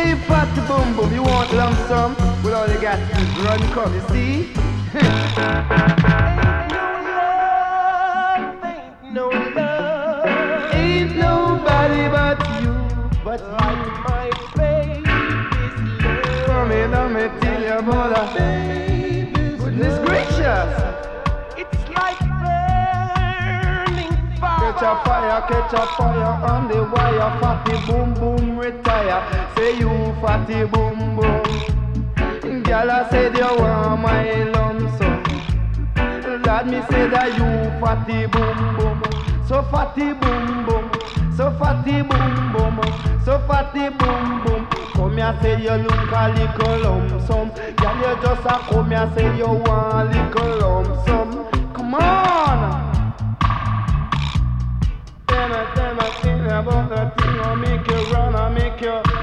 Hey, fatty boom boom, you want lump sum? Well, all you got is run come, you see? Ain't no love, ain't nobody but you, but my baby's love. Come in, let me tell you about a goodness gracious. It's like burning fire. Catch a fire on the wire. Fatty boom boom retire. Say you fatty boom boom. Girl, I said you want my lump sum. Let me say that you fatty boom boom. So fatty boom boom. So fatty boom boom. So fatty boom boom. Come here say you look a little lump sum. Girl, you just a come here say you want a little lump sum. Come on. Tell me about the thing I make you run, I make you